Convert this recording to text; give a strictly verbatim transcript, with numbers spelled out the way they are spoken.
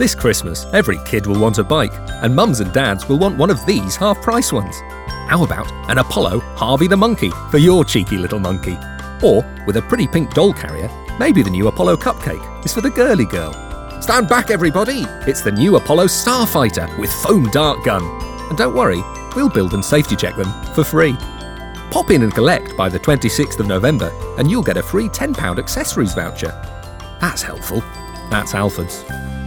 This Christmas, every kid will want a bike, and mums and dads will want one of these half-price ones. How about an Apollo Harvey the Monkey for your cheeky little monkey? Or, with a pretty pink doll carrier, maybe the new Apollo Cupcake is for the girly girl. Stand back, everybody! It's the new Apollo Starfighter with foam dart gun. And don't worry, we'll build and safety check them for free. Pop in and collect by the twenty-sixth of November and you'll get a free ten pounds accessories voucher. That's helpful. That's Alford's.